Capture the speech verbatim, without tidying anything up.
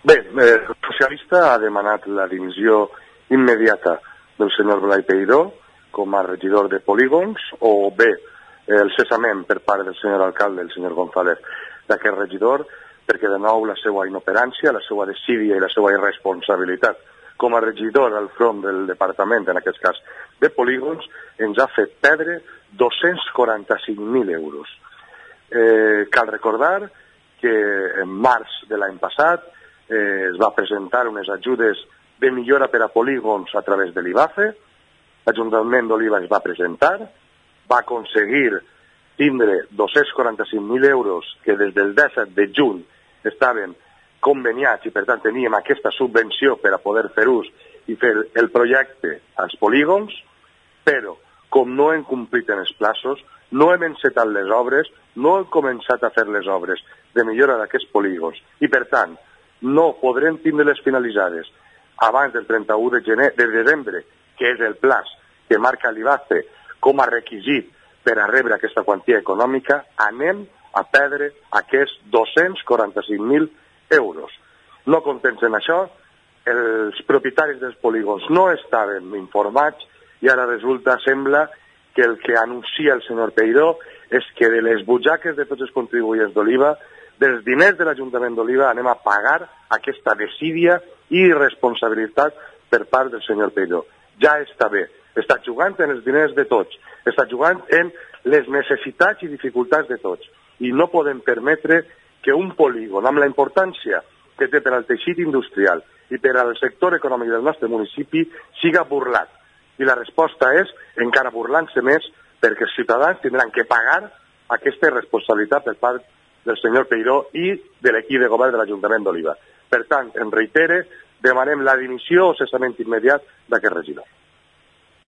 Bé, el socialista ha demanat la dimissió immediata del senyor Blai Peiró com a regidor de polígons, o bé el cessament per part del senyor alcalde, el senyor González, d'aquest regidor, perquè de nou la seva inoperància, la seva desídia i la seva irresponsabilitat com a regidor al front del departament, en aquest cas de polígons, ens ha fet perdre dos-cents quaranta-cinc mil euros. Eh, cal recordar que en març de l'any passat eh, es va presentar unes ajudes de millora per a polígons a través de l'I B A C E, l'Ajuntament d'Oliva es va presentar, va aconseguir tindre dos-cents quaranta-cinc mil euros que des del disset de juny estaven conveniats i per tant teníem aquesta subvenció per a poder fer ús i fer el projecte als polígons, però com no hem complit en els plaços, no hem encetat les obres, no hem començat a fer les obres de millora d'aquests polígons i per tant no podrem tindre-les finalitzades abans del trenta-u de gener de desembre, que és el plaç que marca l'I B A C E com a requisit per a rebre aquesta quantia econòmica, anem a perdre aquests dos-cents quaranta-cinc mil euros. No contents en això, els propietaris dels polígons no estaven informats i ara resulta, sembla, que el que anuncia el senyor Peiró és que de les butxaques de tots els contribuents d'Oliva, dels diners de l'Ajuntament d'Oliva, anem a pagar aquesta desídia i irresponsabilitat per part del senyor Peiró. Ja està bé, està jugant en els diners de tots, està jugant en les necessitats i dificultats de tots. I no podem permetre que un polígon, amb la importància que té per al teixit industrial i per al sector econòmic del nostre municipi, siga burlat. I la resposta és encara burlant-se més perquè els ciutadans tindran que pagar aquesta responsabilitat per part del senyor Peiró i de l'equip de govern de l'Ajuntament d'Oliva. Per tant, en reitere, demanem la dimissió o cessament immediat d'aquest regidor.